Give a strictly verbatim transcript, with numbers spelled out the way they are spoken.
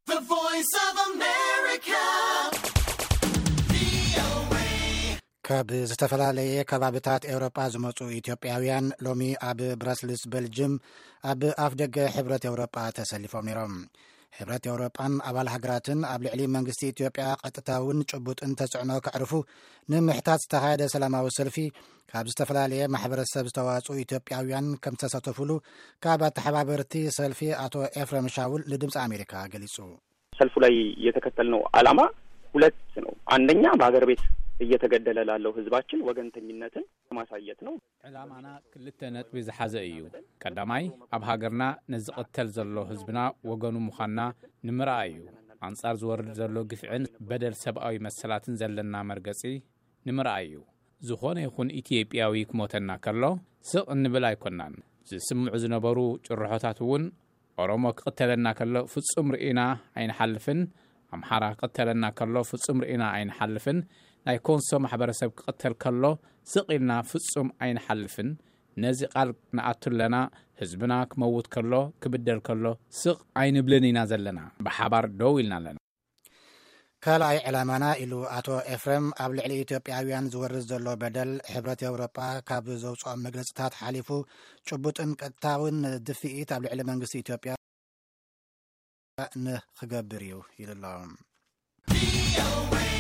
The Voice of America. ካብ ዝተፈላለዩ ከባቢታት ኤውሮጳ ዝመጹ ኢትዮጵያውያን ሎሚ ኣብ ብራስልስ ቤልጅየም ኣብ ኣፍደገ ሕብረት ኤውሮጳ ተሰሊፎም ነይሮም። ሕብረት ኤውሮጳን ኣባል ሃገራትን ኣብ ልዕሊ መንግስቲ ኢትዮጵያ ቀጥታውን ጭቡጥን ተጽዕኖ ከዕርፉ ንምሕታት ዝተኻየደ ሰላማዊ ሰልፊ ካብ ዝተፈላለየ ማሕበረሰብ ዝተዋጹ ኢትዮጵያውያን ከም ተሳተፉሉ ካብ አተሐባበርቲ ሰልፊ አቶ ኤፍሬም ሻውል ለድምጽ አሜሪካ ገሊጹ። ሰልፉ ላይ የተከተልነው ዓላማ ሁለት ነው። አንደኛ በአገር ቤት እየተገደለ ላለው ህዝባችን ወገንተኝነትን ማሳየት ነው። ዓላማና ክልተ ነጥብ ዝሓዘ እዩ። ቀዳማይ ኣብ ሃገርና ነዝቅተል ዘሎ ህዝብና ወገኑ ምዃንና ንምርኣይ እዩ። አንጻር ዝወርድ ዘሎ ግፍዕን በደል ሰብኣዊ መሰላትን ዘለና መርገጺ ንምርኣይ እዩ። ዝኾነ ይኹን ኢትዮጵያዊ ክሞተና ከሎ ስቕ እንብል ኣይኮናን። ዝስምዑ ዝነበሩ ጭርሖታት እውን ኦሮሞ ክቅተለና ከሎ ፍጹም ርኢና ኣይንሓልፍን፣ ኣምሓራ ክቅተለና ከሎ ፍጹም ርኢና ኣይንሓልፍን፣ ናይ ኮንሶ ማሕበረሰብ ክቅተል ከሎ ስቕኢልና ፍጹም ኣይንሓልፍን። ነዚ ቃል ንኣቱለና ህዝብና ክመውት ከሎ ክብደል ከሎ ስቕ ኣይንብልን ኢና ዘለና። ብሓባር ደው ኢልና ኣለና። ካልኣይ ዕላማና ኢሉ አቶ ኤፍሬም ኣብ ልዕሊ ኢትዮጵያውያን ዝወርድ ዘሎ በደል ሕብረት ኤውሮጳ ካብ ዘውፅኦም መግለጽታት ሓሊፉ ጭቡጥን ቀጥታውን ድፍኢት ኣብ ልዕሊ መንግስቲ ኢትዮጵያ ንኽገብር እዩ ኢሉ ኣሎ።